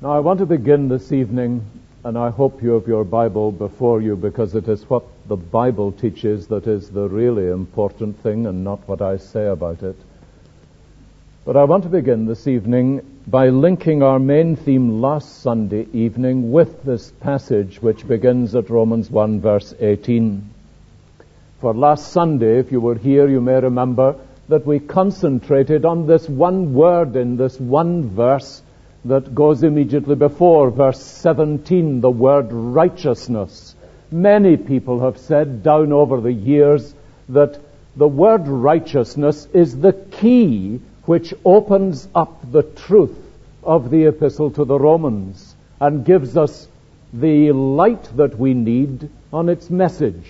Now, I want to begin this evening, and I hope you have your Bible before you, because it is what the Bible teaches that is the really important thing and not what I say about it. But I want to begin this evening by linking our main theme last Sunday evening with this passage which begins at Romans 1 verse 18. For last Sunday, if you were here, you may remember that we concentrated on this one word in this one verse that goes immediately before verse 17, the word righteousness. Many people have said down over the years that the word righteousness is the key which opens up the truth of the epistle to the Romans and gives us the light that we need on its message.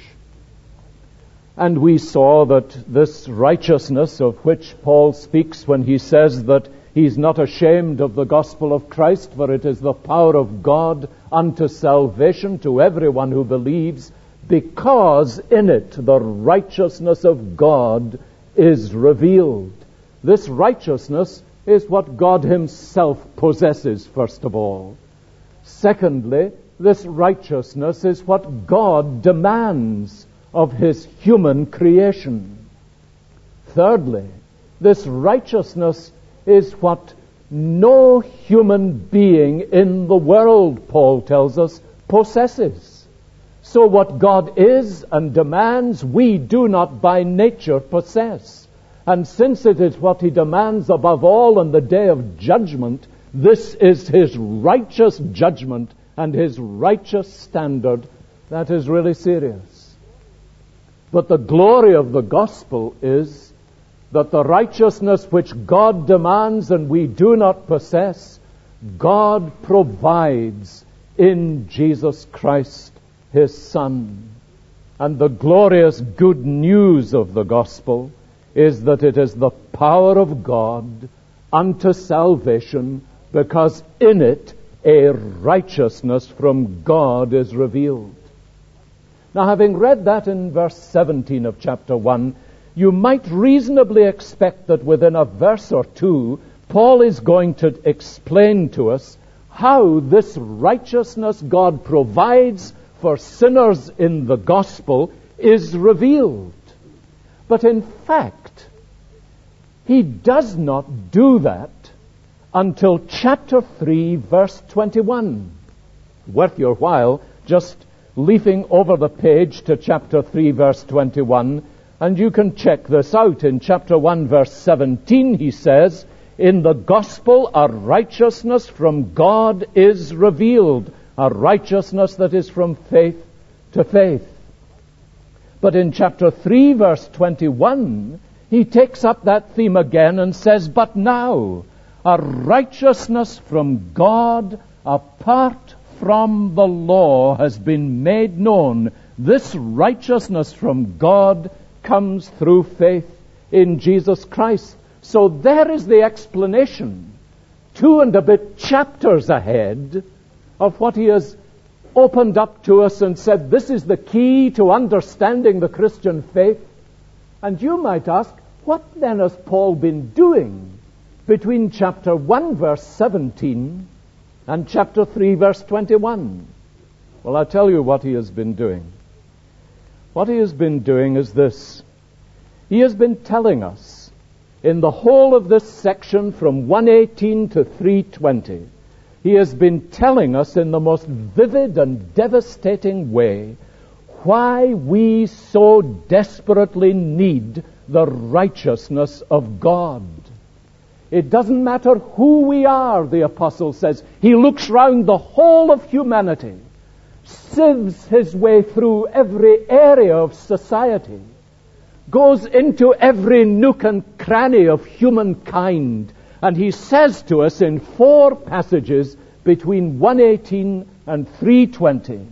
And we saw that this righteousness of which Paul speaks when he says that he's not ashamed of the gospel of Christ, for it is the power of God unto salvation to everyone who believes, because in it the righteousness of God is revealed. This righteousness is what God himself possesses, first of all. Secondly, this righteousness is what God demands of his human creation. Thirdly, this righteousness is what no human being in the world, Paul tells us, possesses. So what God is and demands, we do not by nature possess. And since it is what he demands above all on the day of judgment, this is his righteous judgment and his righteous standard. That is really serious. But the glory of the gospel is that the righteousness which God demands and we do not possess, God provides in Jesus Christ, his Son. And the glorious good news of the gospel is that it is the power of God unto salvation, because in it a righteousness from God is revealed. Now, having read that in verse 17 of chapter 1, you might reasonably expect that within a verse or two, Paul is going to explain to us how this righteousness God provides for sinners in the gospel is revealed. But in fact, he does not do that until chapter 3, verse 21. Worth your while just leafing over the page to chapter 3, verse 21, and you can check this out. In chapter 1, verse 17, he says, in the gospel a righteousness from God is revealed, a righteousness that is from faith to faith. But in chapter 3, verse 21, he takes up that theme again and says, but now, a righteousness from God apart from the law has been made known. This righteousness from God comes through faith in Jesus Christ. So there is the explanation, 2 and a bit chapters ahead of what he has opened up to us and said, this is the key to understanding the Christian faith. And you might ask, what then has Paul been doing between chapter 1, verse 17 and chapter 3, verse 21? Well, I'll tell you what he has been doing. What he has been doing is this. He has been telling us in the whole of this section from 118 to 320, he has been telling us in the most vivid and devastating way why we so desperately need the righteousness of God. It doesn't matter who we are, the apostle says. He looks round the whole of humanity, sieves his way through every area of society, goes into every nook and cranny of humankind, and he says to us in 4 passages between 118 and 320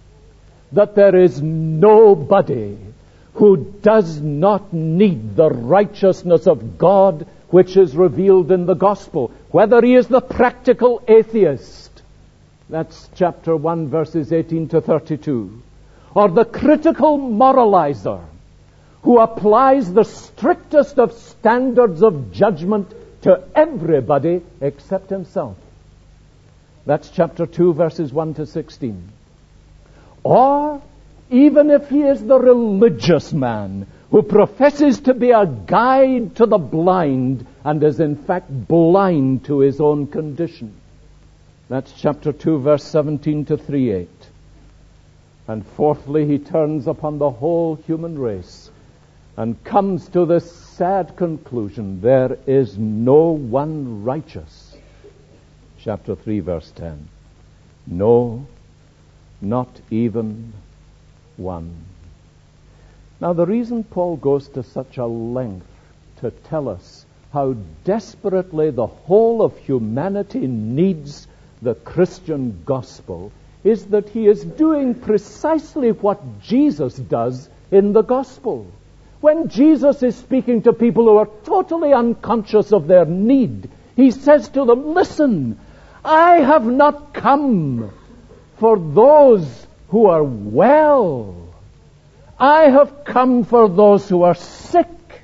that there is nobody who does not need the righteousness of God which is revealed in the gospel, whether he is the practical atheist, that's chapter 1, verses 18 to 32, or the critical moralizer who applies the strictest of standards of judgment to everybody except himself. That's chapter 2, verses 1 to 16. Or, even if he is the religious man who professes to be a guide to the blind and is in fact blind to his own condition. That's chapter 2, verse 17 to 3:8. And fourthly, he turns upon the whole human race and comes to this sad conclusion: there is no one righteous. Chapter 3, verse 10. No, not even one. Now, the reason Paul goes to such a length to tell us how desperately the whole of humanity needs the Christian gospel is that he is doing precisely what Jesus does in the gospel. When Jesus is speaking to people who are totally unconscious of their need, he says to them, listen, I have not come for those who are well. I have come for those who are sick.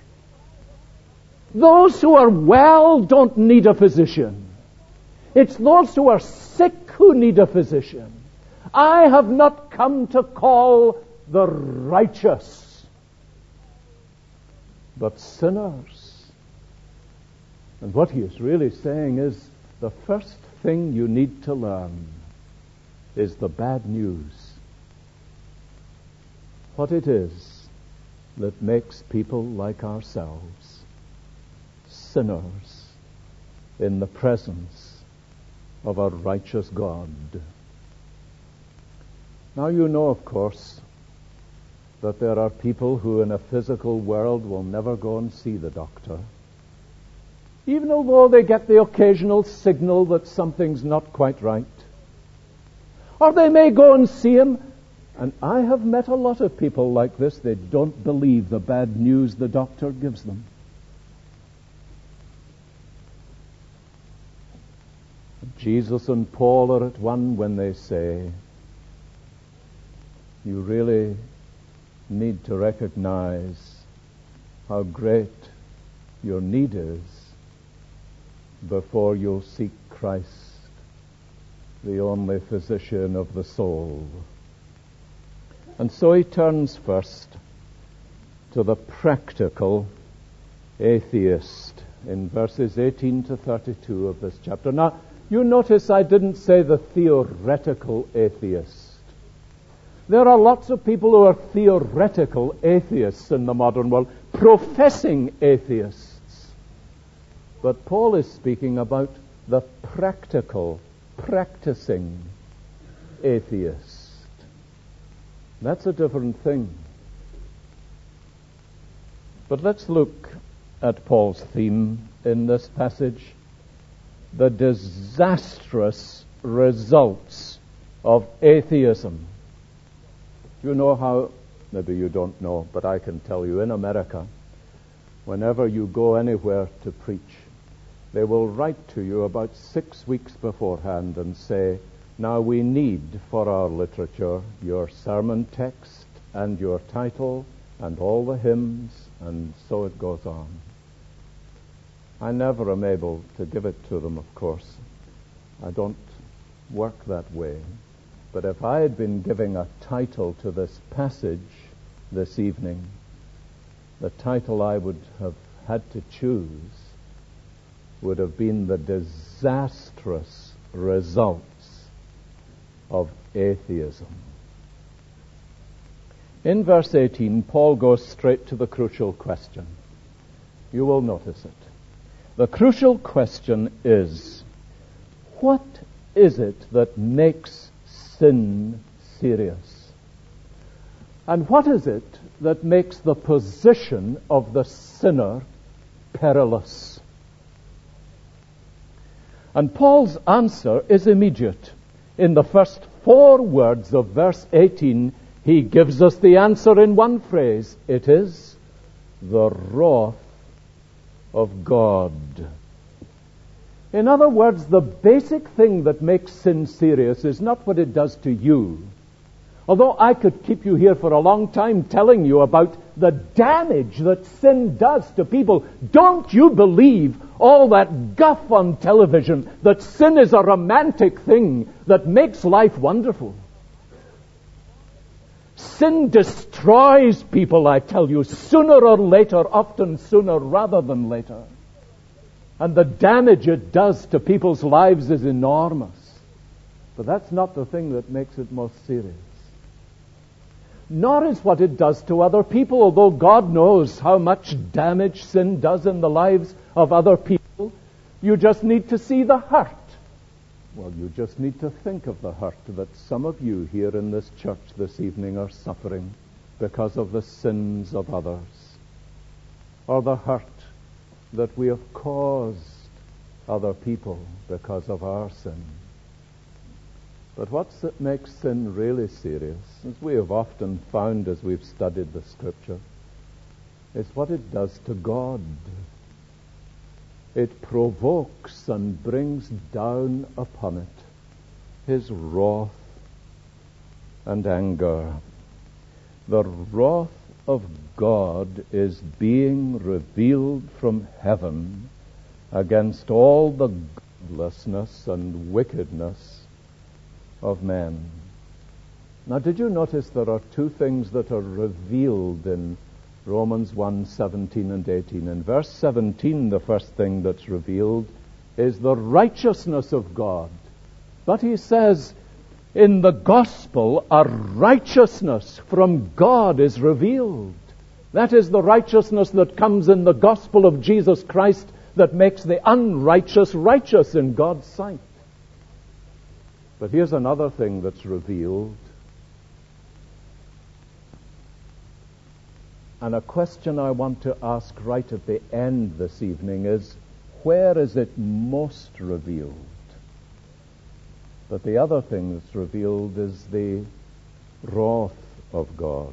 Those who are well don't need a physician. It's those who are sick who need a physician. I have not come to call the righteous, but sinners. And what he is really saying is the first thing you need to learn is the bad news. What it is that makes people like ourselves sinners in the presence of a righteous God. Now you know, of course, that there are people who in a physical world will never go and see the doctor, even although they get the occasional signal that something's not quite right. Or they may go and see him, and I have met a lot of people like this. They don't believe the bad news the doctor gives them. Jesus and Paul are at one when they say, you really need to recognize how great your need is before you'll seek Christ, the only physician of the soul. And so he turns first to the practical atheist in verses 18 to 32 of this chapter. Now, you notice I didn't say the theoretical atheist. There are lots of people who are theoretical atheists in the modern world, professing atheists. But Paul is speaking about the practical, practicing atheist. That's a different thing. But let's look at Paul's theme in this passage: the disastrous results of atheism. You know how, maybe you don't know, but I can tell you, in America, whenever you go anywhere to preach, they will write to you about 6 weeks beforehand and say, now we need for our literature your sermon text and your title and all the hymns, and so it goes on. I never am able to give it to them, of course. I don't work that way. But if I had been giving a title to this passage this evening, the title I would have had to choose would have been the disastrous results of atheism. In verse 18, Paul goes straight to the crucial question. You will notice it. The crucial question is, what is it that makes sin serious? And what is it that makes the position of the sinner perilous? And Paul's answer is immediate. In the first 4 words of verse 18, he gives us the answer in one phrase. It is the wrath of God. In other words, the basic thing that makes sin serious is not what it does to you, Although I could keep you here for a long time telling you about the damage that sin does to people, don't you believe all that guff on television that sin is a romantic thing that makes life wonderful? Sin destroys people, I tell you, sooner or later, often sooner rather than later. And the damage it does to people's lives is enormous. But that's not the thing that makes it most serious. Nor is what it does to other people, although God knows how much damage sin does in the lives of other people. You just need to see the hurt. Well, you just need to think of the hurt that some of you here in this church this evening are suffering because of the sins of others, or the hurt that we have caused other people because of our sin. But what makes sin really serious, as we have often found as we've studied the Scripture, is what it does to God. It provokes and brings down upon it His wrath and anger. The wrath of God is being revealed from heaven against all the godlessness and wickedness of men. Now, did you notice there are two things that are revealed in Romans 1:17 and 18. In verse 17, the first thing that's revealed is the righteousness of God. But he says, in the gospel, a righteousness from God is revealed. That is the righteousness that comes in the gospel of Jesus Christ that makes the unrighteous righteous in God's sight. But here's another thing that's revealed. And a question I want to ask right at the end this evening is, where is it most revealed? But the other thing that's revealed is the wrath of God.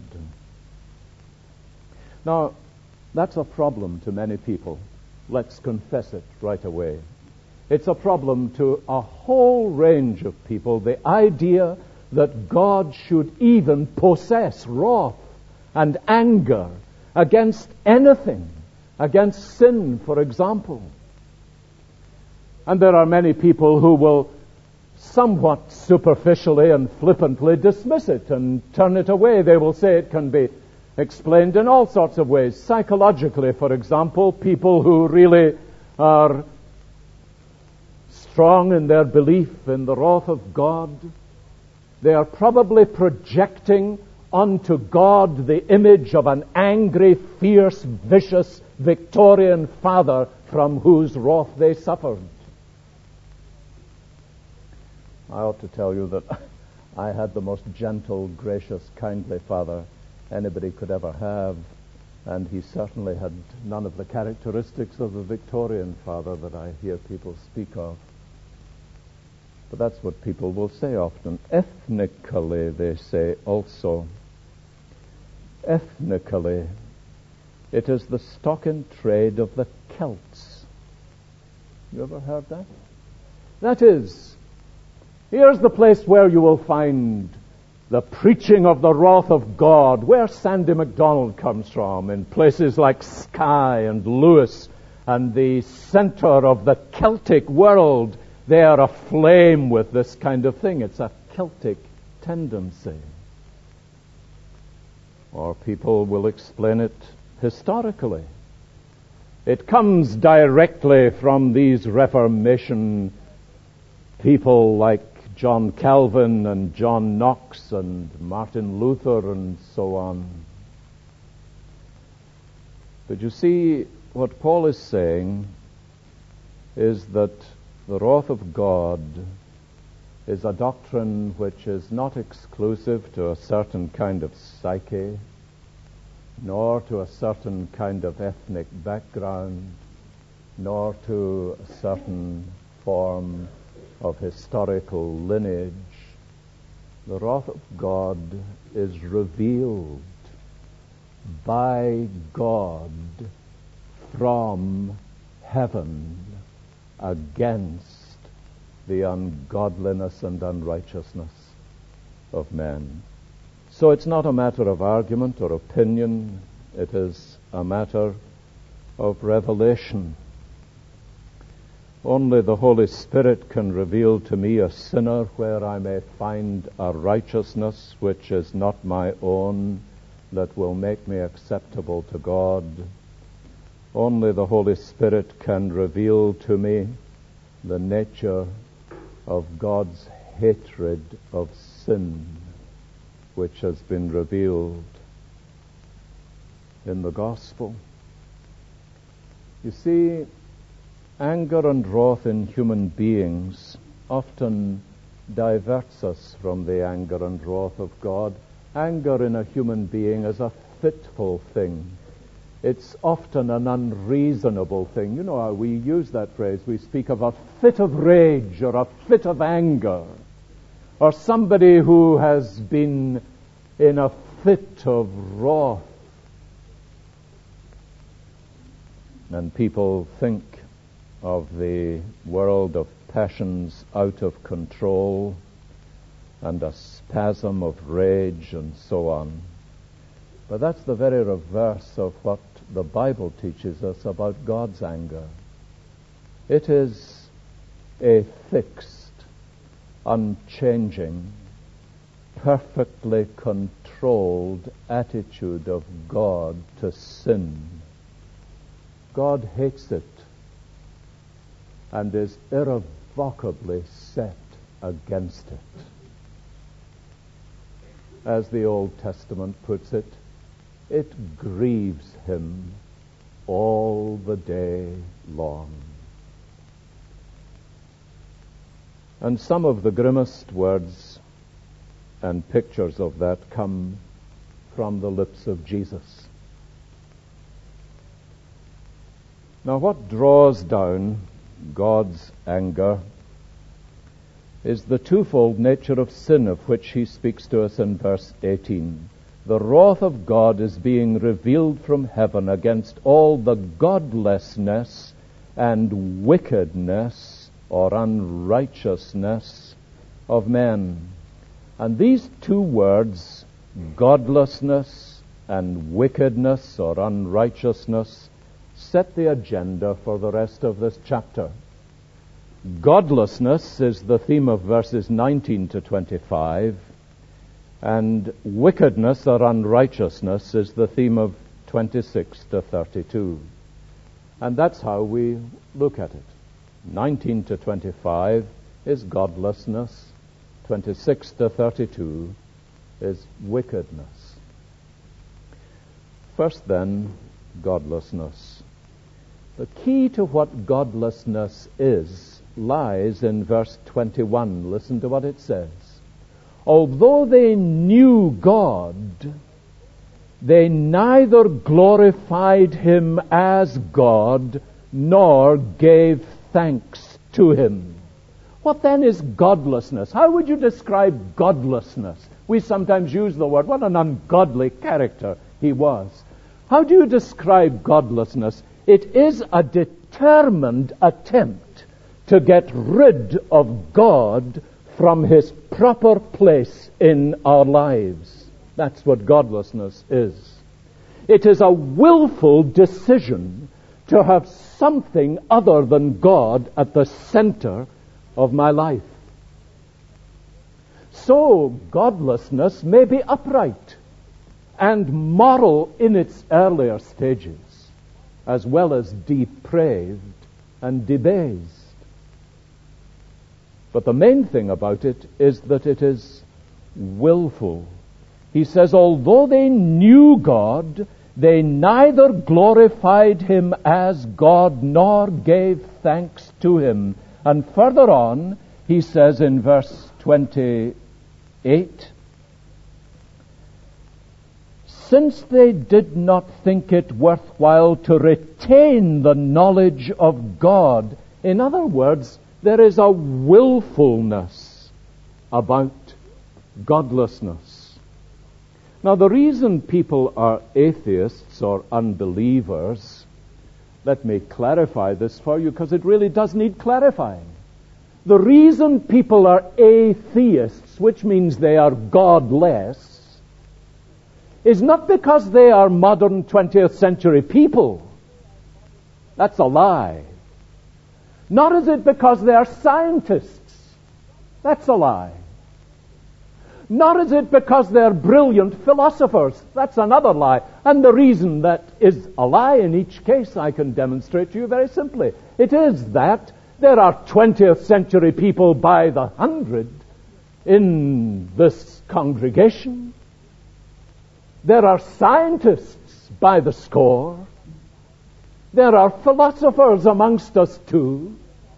Now, that's a problem to many people. Let's confess it right away. It's a problem to a whole range of people, the idea that God should even possess wrath and anger against anything, against sin, for example. And there are many people who will somewhat superficially and flippantly dismiss it and turn it away. They will say it can be explained in all sorts of ways. Psychologically, for example, people who really are strong in their belief in the wrath of God, they are probably projecting onto God the image of an angry, fierce, vicious, Victorian father from whose wrath they suffered. I ought to tell you that I had the most gentle, gracious, kindly father anybody could ever have, and he certainly had none of the characteristics of the Victorian father that I hear people speak of. But that's what people will say often. Ethnically, they say also. Ethnically, it is the stock in trade of the Celts. You ever heard that? That is, here's the place where you will find the preaching of the wrath of God, where Sandy MacDonald comes from, in places like Skye and Lewis and the center of the Celtic world. They are aflame with this kind of thing. It's a Celtic tendency. Or people will explain it historically. It comes directly from these Reformation people like John Calvin and John Knox and Martin Luther and so on. But you see, what Paul is saying is that the wrath of God is a doctrine which is not exclusive to a certain kind of psyche, nor to a certain kind of ethnic background, nor to a certain form of historical lineage. The wrath of God is revealed by God from heaven against the ungodliness and unrighteousness of men. So it's not a matter of argument or opinion. It is a matter of revelation. Only the Holy Spirit can reveal to me a sinner where I may find a righteousness which is not my own, that will make me acceptable to God. Only the Holy Spirit can reveal to me the nature of God's hatred of sin, which has been revealed in the gospel. You see, anger and wrath in human beings often diverts us from the anger and wrath of God. Anger in a human being is a fitful thing. It's often an unreasonable thing. You know how we use that phrase. We speak of a fit of rage or a fit of anger, or somebody who has been in a fit of wrath. And people think of the world of passions out of control and a spasm of rage and so on. But that's the very reverse of what the Bible teaches us about God's anger. It is a fixed, unchanging, perfectly controlled attitude of God to sin. God hates it and is irrevocably set against it. As the Old Testament puts it, it grieves him all the day long. And some of the grimmest words and pictures of that come from the lips of Jesus. Now, what draws down God's anger is the twofold nature of sin, of which he speaks to us in verse 18. The wrath of God is being revealed from heaven against all the godlessness and wickedness or unrighteousness of men. And these two words, godlessness and wickedness or unrighteousness, set the agenda for the rest of this chapter. Godlessness is the theme of verses 19 to 25, and wickedness or unrighteousness is the theme of 26 to 32. And that's how we look at it. 19 to 25 is godlessness. 26 to 32 is wickedness. First then, godlessness. The key to what godlessness is lies in verse 21. Listen to what it says. Although they knew God, they neither glorified him as God nor gave thanks to him. What then is godlessness? How would you describe godlessness? We sometimes use the word, what an ungodly character he was. How do you describe godlessness? It is a determined attempt to get rid of God from his proper place in our lives. That's what godlessness is. It is a willful decision to have something other than God at the center of my life. So, godlessness may be upright and moral in its earlier stages, as well as depraved and debased. But the main thing about it is that it is willful. He says, although they knew God, they neither glorified him as God nor gave thanks to him. And further on, he says in verse 28, since they did not think it worthwhile to retain the knowledge of God. In other words, there is a willfulness about godlessness. Now, the reason people are atheists or unbelievers, let me clarify this for you because it really does need clarifying. The reason people are atheists, which means they are godless, is not because they are modern 20th century people. That's a lie. Nor is it because they are scientists. That's a lie. Nor is it because they're brilliant philosophers. That's another lie. And the reason that is a lie in each case I can demonstrate to you very simply. It is that there are 20th century people by the hundred in this congregation. There are scientists by the score. There are philosophers amongst us too,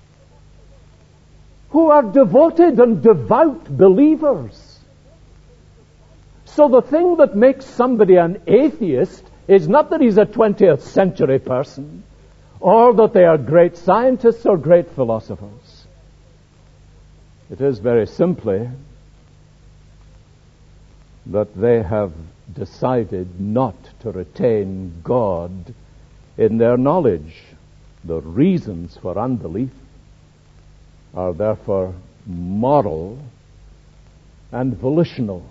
who are devoted and devout believers. So the thing that makes somebody an atheist is not that he's a 20th century person, or that they are great scientists or great philosophers. It is very simply that they have decided not to retain God in their knowledge. The reasons for unbelief are therefore moral and volitional.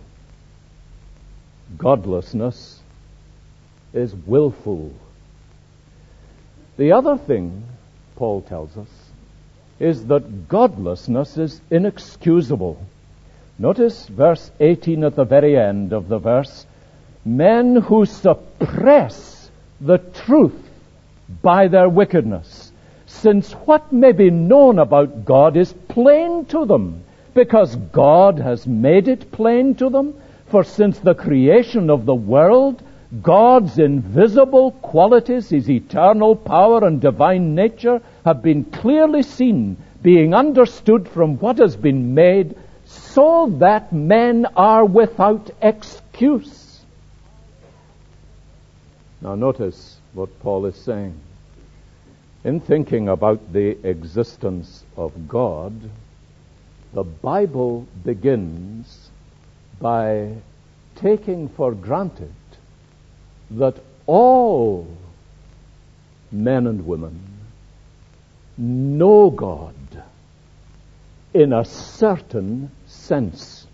Godlessness is willful. The other thing, Paul tells us, is that godlessness is inexcusable. Notice verse 18 at the very end of the verse. Men who suppress the truth by their wickedness, since what may be known about God is plain to them, because God has made it plain to them. For since the creation of the world, God's invisible qualities, His eternal power and divine nature, have been clearly seen, being understood from what has been made, so that men are without excuse. Now notice what Paul is saying. In thinking about the existence of God, the Bible begins by taking for granted that all men and women know God in a certain sense.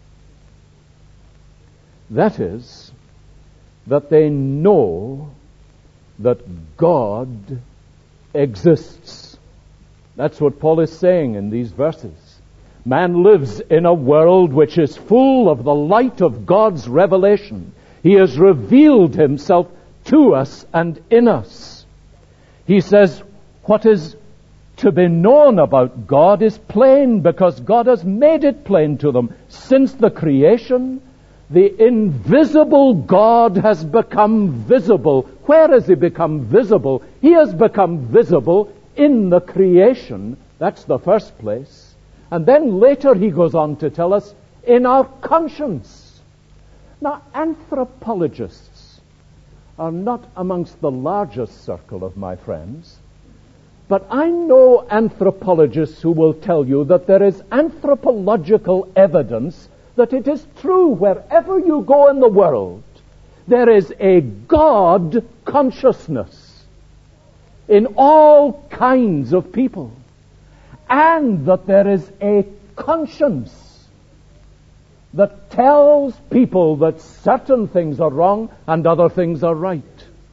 That is, that they know that God exists. That's what Paul is saying in these verses. Man lives in a world which is full of the light of God's revelation. He has revealed Himself to us and in us. He says, what is to be known about God is plain because God has made it plain to them. Since the creation, the invisible God has become visible. Where has He become visible? He has become visible in the creation. That's the first place. And then later he goes on to tell us, in our conscience. Now, anthropologists are not amongst the largest circle of my friends, but I know anthropologists who will tell you that there is anthropological evidence that it is true wherever you go in the world, there is a God consciousness in all kinds of people. And that there is a conscience that tells people that certain things are wrong and other things are right.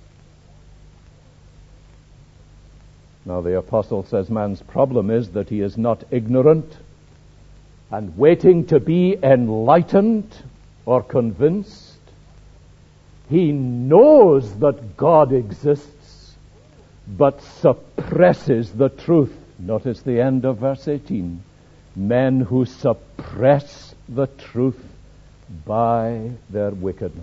Now the apostle says man's problem is that he is not ignorant and waiting to be enlightened or convinced. He knows that God exists, but suppresses the truth. Notice the end of verse 18. Men who suppress the truth by their wickedness.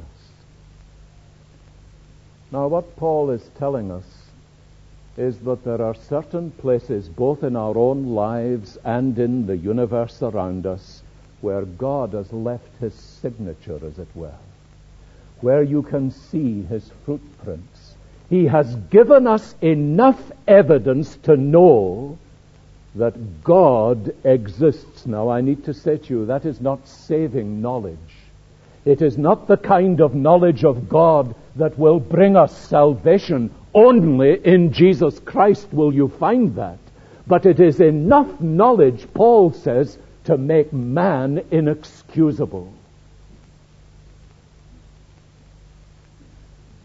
Now what Paul is telling us is that there are certain places, both in our own lives and in the universe around us, where God has left His signature, as it were, where you can see His footprints. He has given us enough evidence to know that God exists. Now, I need to say to you, that is not saving knowledge. It is not the kind of knowledge of God that will bring us salvation. Only in Jesus Christ will you find that. But it is enough knowledge, Paul says, to make man inexcusable.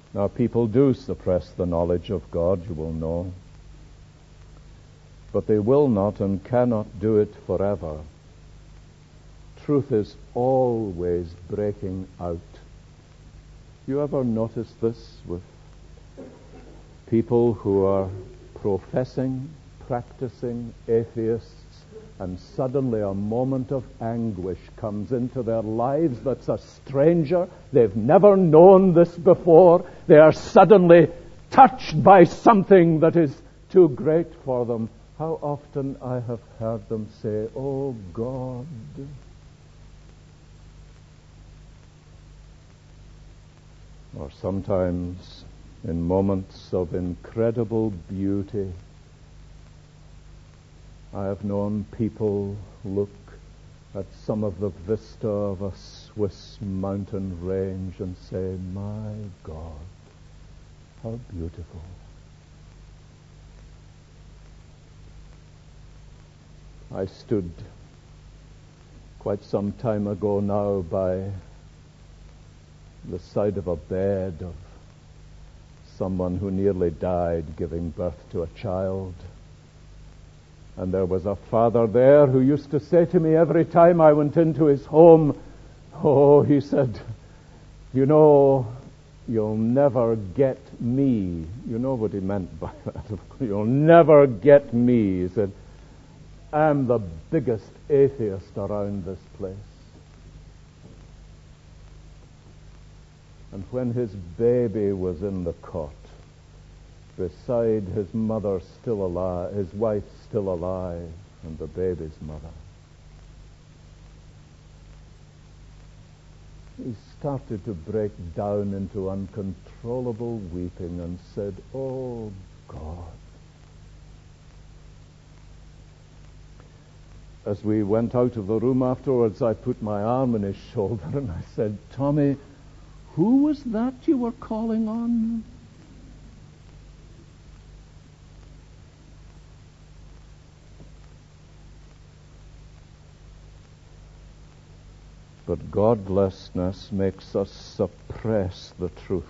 Now, people do suppress the knowledge of God, you will know. But they will not and cannot do it forever. Truth is always breaking out. You ever notice this with people who are professing, practicing atheists, and suddenly a moment of anguish comes into their lives that's a stranger? They've never known this before. They are suddenly touched by something that is too great for them. How often I have heard them say, "Oh God." Or sometimes in moments of incredible beauty, I have known people look at some of the vista of a Swiss mountain range and say, "My God, how beautiful." I stood quite some time ago now by the side of a bed of someone who nearly died giving birth to a child. And there was a father there who used to say to me every time I went into his home, "Oh," he said, "you know, you'll never get me." You know what he meant by that. "You'll never get me." He said, "I'm the biggest atheist around this place." And when his baby was in the cot, beside his mother still alive, his wife still alive, and the baby's mother, he started to break down into uncontrollable weeping and said, "Oh God." As we went out of the room afterwards, I put my arm on his shoulder and I said, "Tommy, who was that you were calling on?" But godlessness makes us suppress the truth.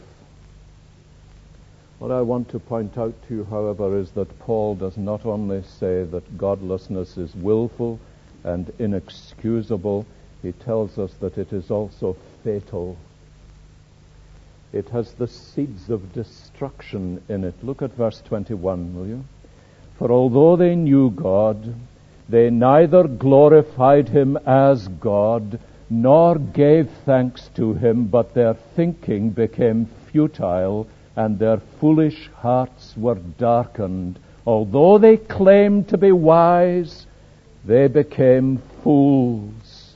What I want to point out to you, however, is that Paul does not only say that godlessness is willful and inexcusable, he tells us that it is also fatal. It has the seeds of destruction in it. Look at verse 21, will you? "For although they knew God, they neither glorified him as God, nor gave thanks to him, but their thinking became futile, and their foolish hearts were darkened. Although they claimed to be wise, they became fools."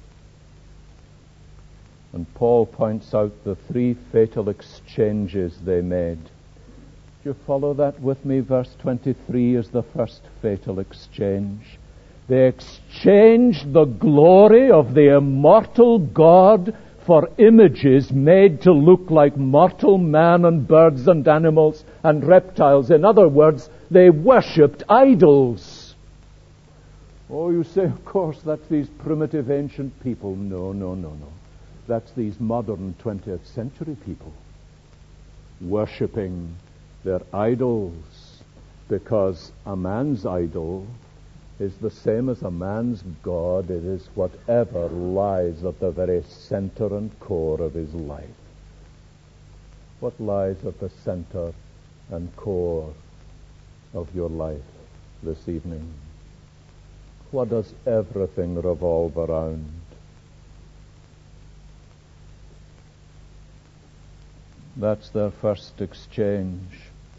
And Paul points out the three fatal exchanges they made. Do you follow that with me? Verse 23 is the first fatal exchange. They exchanged the glory of the immortal God for images made to look like mortal man and birds and animals and reptiles. In other words, they worshipped idols. Oh, you say, of course, that's these primitive ancient people. No. That's these modern 20th century people worshipping their idols, because a man's idol is the same as a man's God. It is whatever lies at the very center and core of his life. What lies at the center and core of your life this evening? What does everything revolve around? That's their first exchange.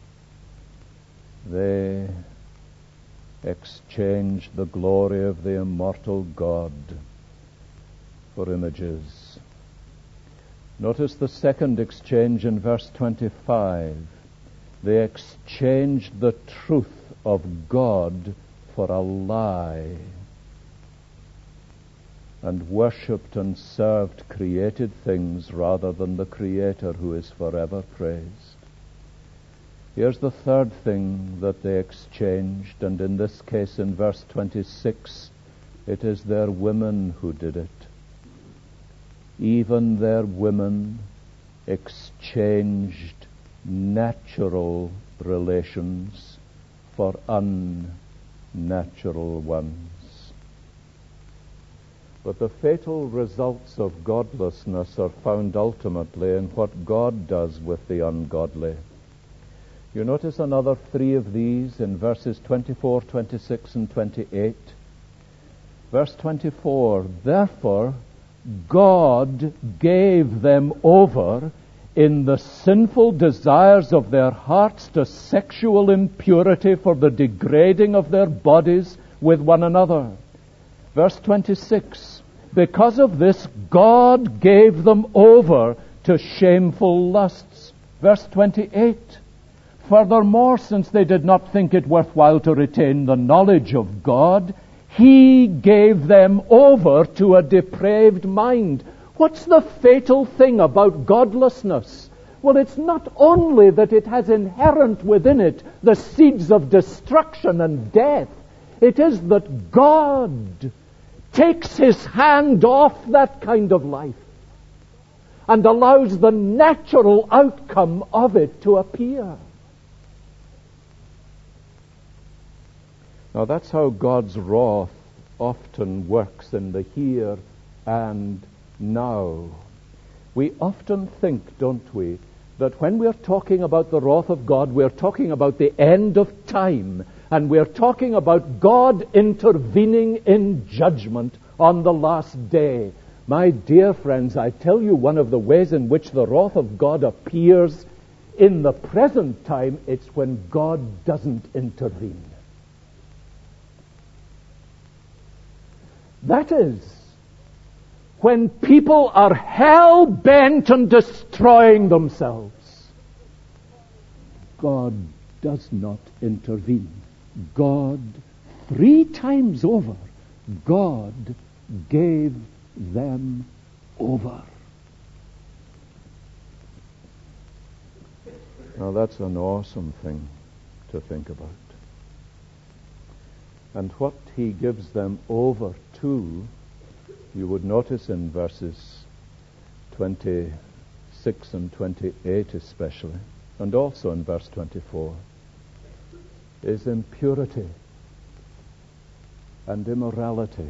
They exchanged the glory of the immortal God for images. Notice the second exchange in verse 25. They exchanged the truth of God for a lie, and worshipped and served created things rather than the Creator, who is forever praised. Here's the third thing that they exchanged, and in this case, in verse 26, it is their women who did it. Even their women exchanged natural relations for unnatural ones. But the fatal results of godlessness are found ultimately in what God does with the ungodly. You notice another three of these in verses 24, 26, and 28. Verse 24, therefore God gave them over in the sinful desires of their hearts to sexual impurity for the degrading of their bodies with one another. Verse 26, because of this God gave them over to shameful lusts. Verse 28, furthermore, since they did not think it worthwhile to retain the knowledge of God, He gave them over to a depraved mind. What's the fatal thing about godlessness? Well, it's not only that it has inherent within it the seeds of destruction and death. It is that God takes His hand off that kind of life and allows the natural outcome of it to appear. Now that's how God's wrath often works in the here and now. We often think, don't we, that when we're talking about the wrath of God, we're talking about the end of time, and we're talking about God intervening in judgment on the last day. My dear friends, I tell you, one of the ways in which the wrath of God appears in the present time, it's when God doesn't intervene. That is, when people are hell-bent on destroying themselves, God does not intervene. God, 3 times over, God gave them over. Now that's an awesome thing to think about. And what He gives them over to, you would notice in verses 26 and 28 especially, and also in verse 24, is impurity and immorality.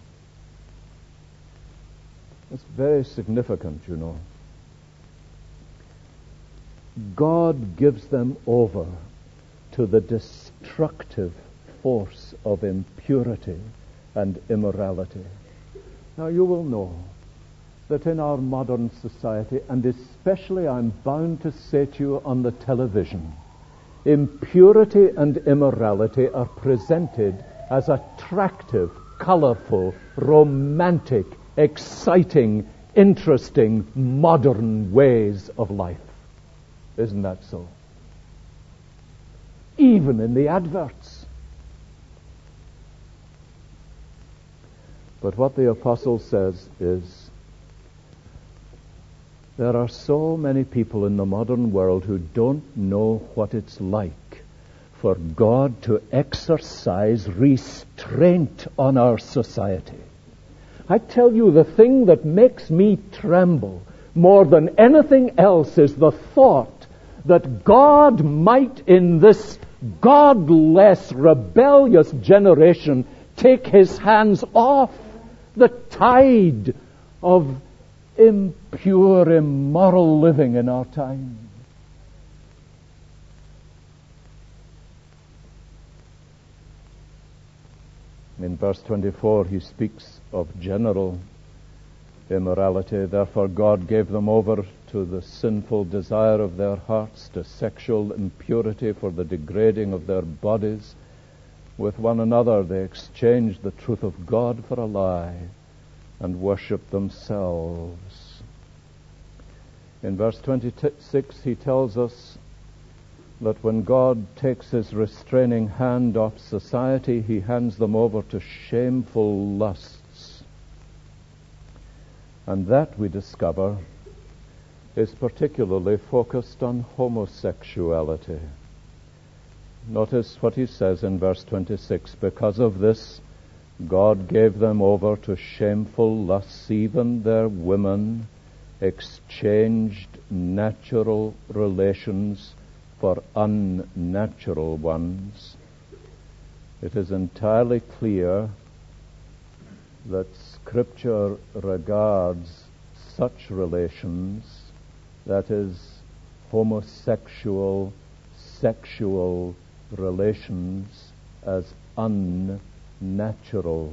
That's very significant, you know. God gives them over to the destructive force of impurity and immorality. Now you will know that in our modern society, and especially I'm bound to say to you on the television, impurity and immorality are presented as attractive, colorful, romantic, exciting, interesting, modern ways of life. Isn't that so? Even in the adverts. But what the apostle says is, there are so many people in the modern world who don't know what it's like for God to exercise restraint on our society. I tell you, the thing that makes me tremble more than anything else is the thought that God might, in this godless, rebellious generation, take His hands off the tide of impure, immoral living in our time. In verse 24, he speaks of general immorality. Therefore God gave them over to the sinful desire of their hearts, to sexual impurity for the degrading of their bodies. With one another they exchanged the truth of God for a lie and worshipped themselves. In verse 26 he tells us that when God takes His restraining hand off society, He hands them over to shameful lusts. And that, we discover, is particularly focused on homosexuality. Notice what he says in verse 26. Because of this, God gave them over to shameful lusts, even their women exchanged natural relations for unnatural ones, it is entirely clear that Scripture regards such relations, that is, homosexual, sexual relations, as unnatural.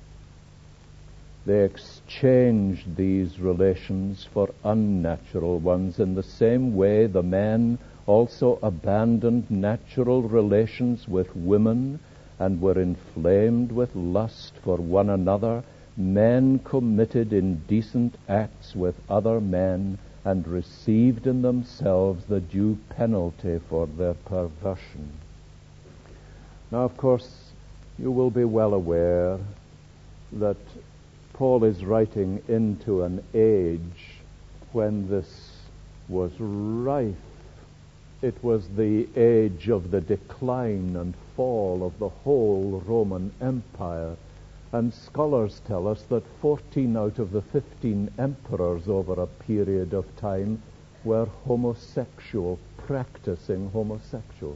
They exchanged these relations for unnatural ones. In the same way, the men also abandoned natural relations with women and were inflamed with lust for one another. Men committed indecent acts with other men and received in themselves the due penalty for their perversion. Now, of course, you will be well aware that Paul is writing into an age when this was rife. It was the age of the decline and fall of the whole Roman Empire. And scholars tell us that 14 out of the 15 emperors over a period of time were homosexual, practicing homosexuals.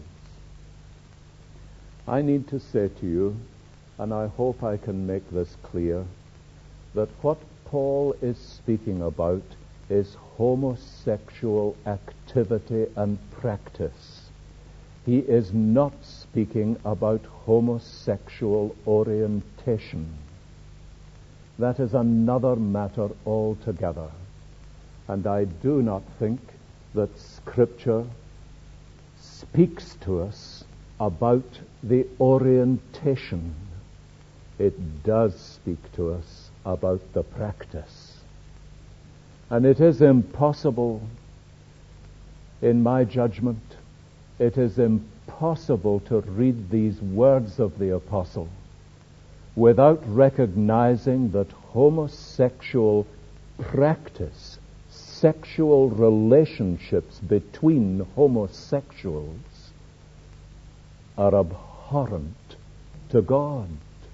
I need to say to you, and I hope I can make this clear, that what Paul is speaking about is homosexual activity and practice. He is not speaking about homosexual orientation. That is another matter altogether. And I do not think that Scripture speaks to us about the orientation. It does speak to us about the practice. And it is impossible, in my judgment, it is impossible to read these words of the apostle without recognizing that homosexual practice, sexual relationships between homosexuals, are abhorrent to God.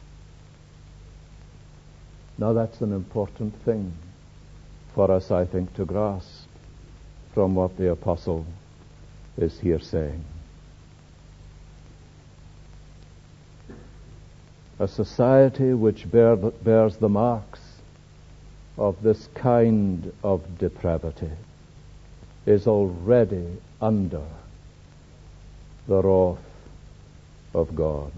Now that's an important thing for us, I think, to grasp from what the apostle is here saying. A society which bears the marks of this kind of depravity is already under the wrath of God.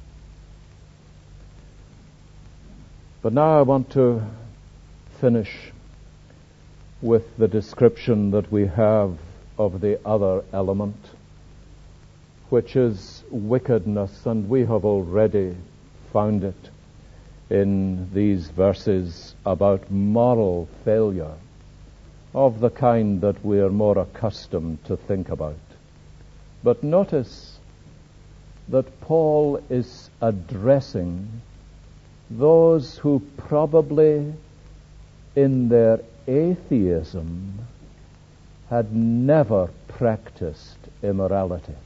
But now I want to finish with the description that we have of the other element, which is wickedness, and we have already found it in these verses about moral failure of the kind that we are more accustomed to think about. But notice that Paul is addressing those who probably in their atheism had never practiced immorality.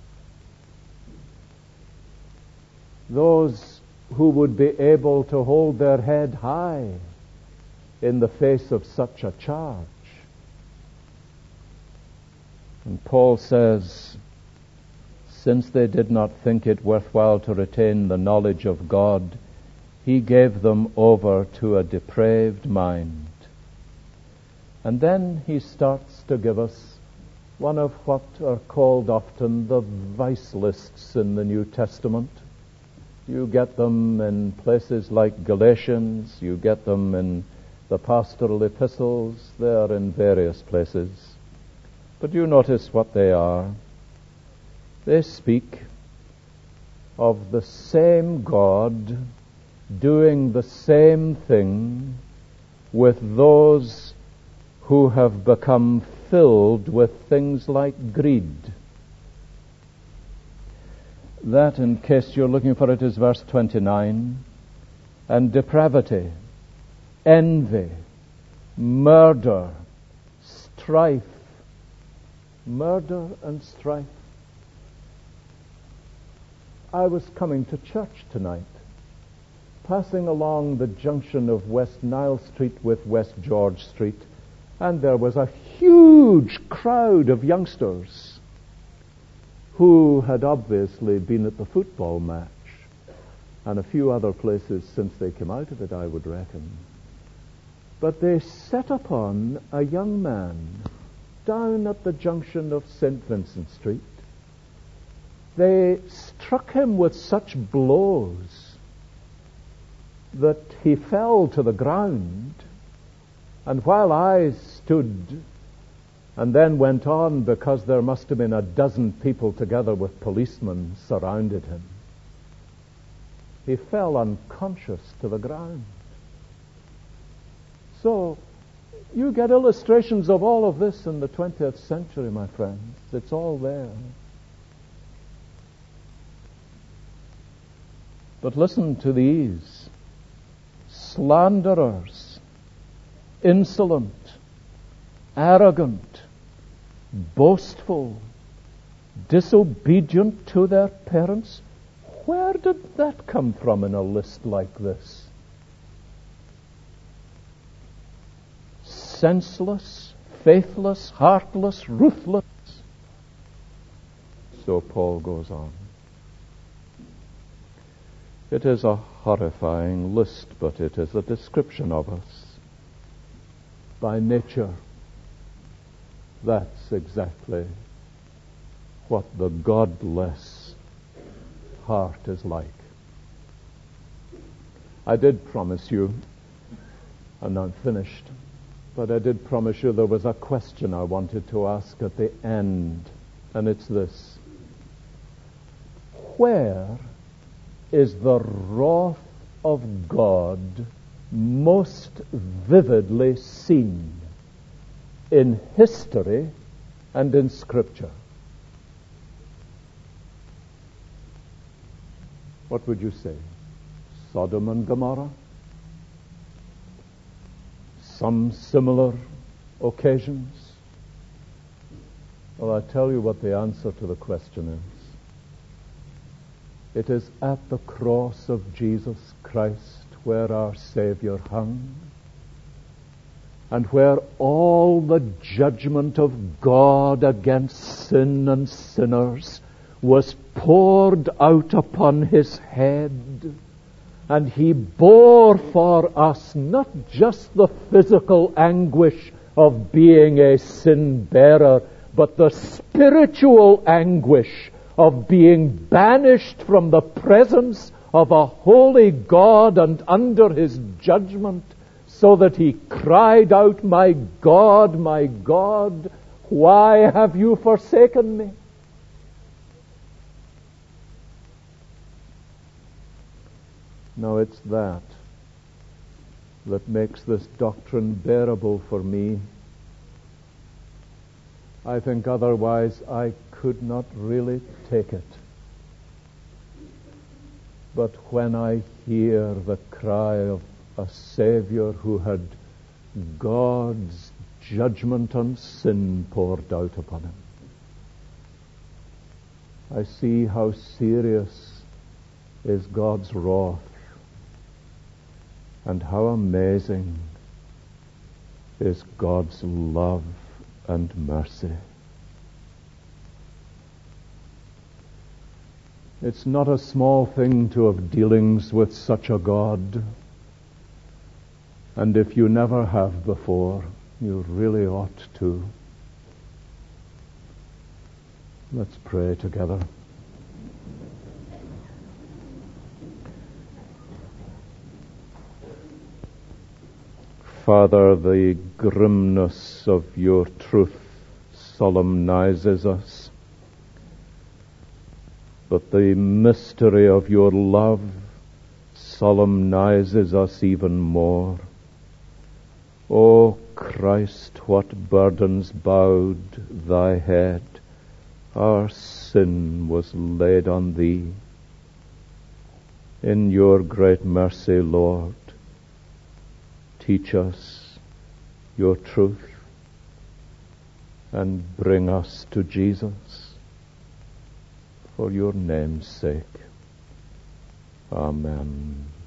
Those who would be able to hold their head high in the face of such a charge. And Paul says, since they did not think it worthwhile to retain the knowledge of God, he gave them over to a depraved mind. And then he starts to give us one of what are called often the vice lists in the New Testament. You get them in places like Galatians, you get them in the pastoral epistles, they are in various places. But you notice what they are. They speak of the same God doing the same thing with those who have become filled with things like greed. That, in case you're looking for it, is verse 29. And depravity, envy, murder, strife. Murder and strife. I was coming to church tonight, passing along the junction of West Nile Street with West George Street, And there was a huge crowd of youngsters who had obviously been at the football match and a few other places since they came out of it, I would reckon. But they set upon a young man down at the junction of St. Vincent Street. They struck him with such blows that he fell to the ground. And while I stood and then went on, because there must have been a dozen people together with policemen surrounded him, he fell unconscious to the ground. So, you get illustrations of all of this in the 20th century, my friends. It's all there. But listen to these: slanderers, insolent, arrogant, boastful, disobedient to their parents. Where did that come from in a list like this? Senseless, faithless, heartless, ruthless. So Paul goes on. It is a horrifying list, but it is a description of us. By nature, that's exactly what the godless heart is like. I did promise you, and I'm finished, but I did promise you there was a question I wanted to ask at the end, and it's this: where is the wrath of God most vividly seen in history and in Scripture? What would you say? Sodom and Gomorrah? Some similar occasions? Well, I tell you what the answer to the question is. It is at the cross of Jesus Christ where our Savior hung, and where all the judgment of God against sin and sinners was poured out upon his head, and he bore for us not just the physical anguish of being a sin bearer, but the spiritual anguish of being banished from the presence of a holy God and under his judgment, so that he cried out, my God, why have you forsaken me?" Now it's that makes this doctrine bearable for me. I think otherwise I could not really take it. But when I hear the cry of a Savior who had God's judgment on sin poured out upon him, I see how serious is God's wrath, and how amazing is God's love and mercy. It's not a small thing to have dealings with such a God, and if you never have before, you really ought to. Let's pray together. Father, the grimness of your truth solemnizes us, but the mystery of your love solemnizes us even more. O Christ, what burdens bowed thy head! Our sin was laid on thee. In your great mercy, Lord, teach us your truth and bring us to Jesus for your name's sake. Amen.